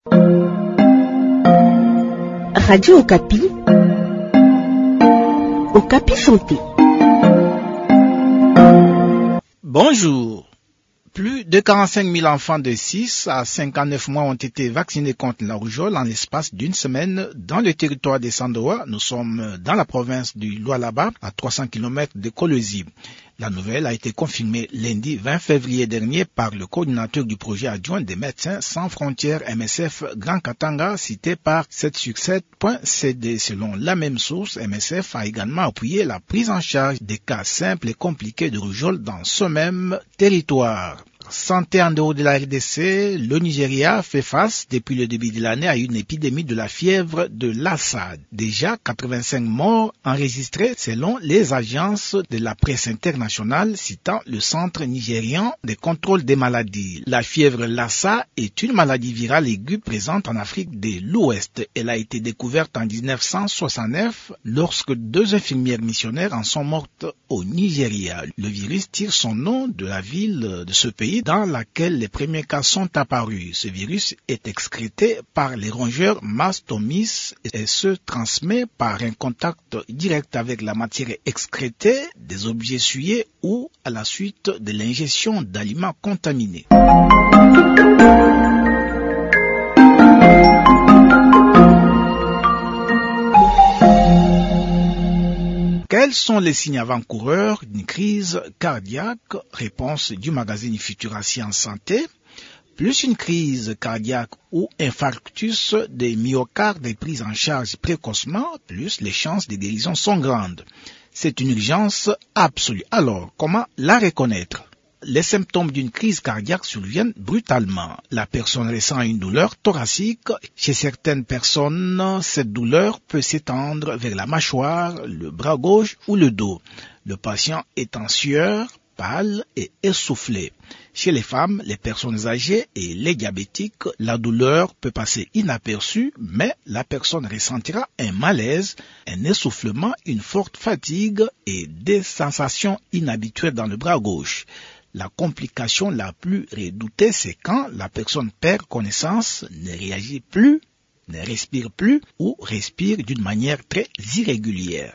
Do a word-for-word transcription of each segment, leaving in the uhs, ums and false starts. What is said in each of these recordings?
Radio Okapi, Okapi Santé. Bonjour. Plus de quarante-cinq mille enfants de six à cinquante-neuf mois ont été vaccinés contre la rougeole en l'espace d'une semaine dans le territoire des Sandoa. Nous sommes dans la province du Lualaba, à trois cents kilomètres de Kolwezi. La nouvelle a été confirmée lundi vingt février dernier par le coordinateur du projet adjoint des Médecins Sans Frontières M S F Grand Katanga, cité par sept sur sept point c d. Selon la même source, M S F a également appuyé la prise en charge des cas simples et compliqués de rougeole dans ce même territoire. Santé en dehors de la R D C, le Nigeria fait face depuis le début de l'année à une épidémie de la fièvre de Lassa. Déjà quatre-vingt-cinq morts enregistrés selon les agences de la presse internationale citant le Centre nigérian de contrôle des maladies. La fièvre Lassa est une maladie virale aiguë présente en Afrique de l'Ouest. Elle a été découverte en dix-neuf cent soixante-neuf lorsque deux infirmières missionnaires en sont mortes au Nigeria. Le virus tire son nom de la ville de ce pays dans laquelle les premiers cas sont apparus. Ce virus est excrété par les rongeurs mastomys et se transmet par un contact direct avec la matière excrétée, des objets essuyés ou à la suite de l'ingestion d'aliments contaminés. Quels sont les signes avant-coureurs d'une crise cardiaque? Réponse du magazine Futura Science Santé. Plus une crise cardiaque ou infarctus des myocardes est prise en charge précocement, plus les chances de guérison sont grandes. C'est une urgence absolue. Alors, comment la reconnaître? Les symptômes d'une crise cardiaque surviennent brutalement. La personne ressent une douleur thoracique. Chez certaines personnes, cette douleur peut s'étendre vers la mâchoire, le bras gauche ou le dos. Le patient est en sueur, pâle et essoufflé. Chez les femmes, les personnes âgées et les diabétiques, la douleur peut passer inaperçue, mais la personne ressentira un malaise, un essoufflement, une forte fatigue et des sensations inhabituelles dans le bras gauche. La complication la plus redoutée, c'est quand la personne perd connaissance, ne réagit plus, ne respire plus ou respire d'une manière très irrégulière.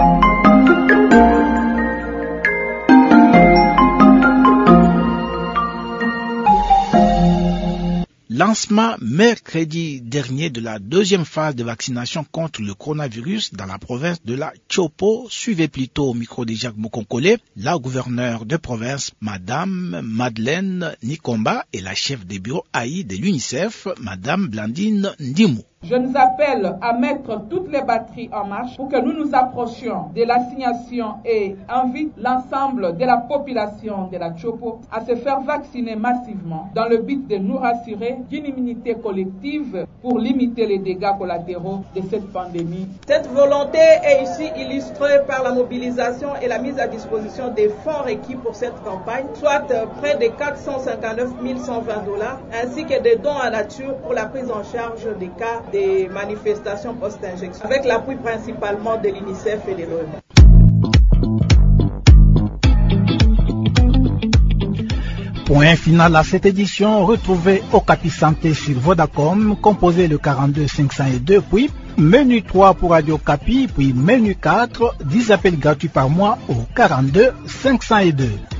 Lancement mercredi dernier de la deuxième phase de vaccination contre le coronavirus dans la province de la Chopo. Suivez plutôt au micro de Jacques Mokonkole, la gouverneure de province, Madame Madeleine Nikomba, et la chef des bureaux A I de l'UNICEF, Madame Blandine Ndimou. Je nous appelle à mettre toutes les batteries en marche pour que nous nous approchions de l'assignation et invite l'ensemble de la population de la Chopo à se faire vacciner massivement dans le but de nous rassurer d'une immunité collective pour limiter les dégâts collatéraux de cette pandémie. Cette volonté est ici illustrée par la mobilisation et la mise à disposition des fonds requis pour cette campagne, soit près de quatre cent cinquante-neuf mille cent vingt dollars, ainsi que des dons en nature pour la prise en charge des cas des manifestations post-injection, avec l'appui principalement de l'UNICEF et de l'O M S. Point final à cette édition. Retrouvez Okapi Santé sur Vodacom, composez le quarante-deux cinq cent deux, puis menu trois pour Radio Okapi, puis menu quatre, dix appels gratuits par mois au quarante-deux cinq cent deux.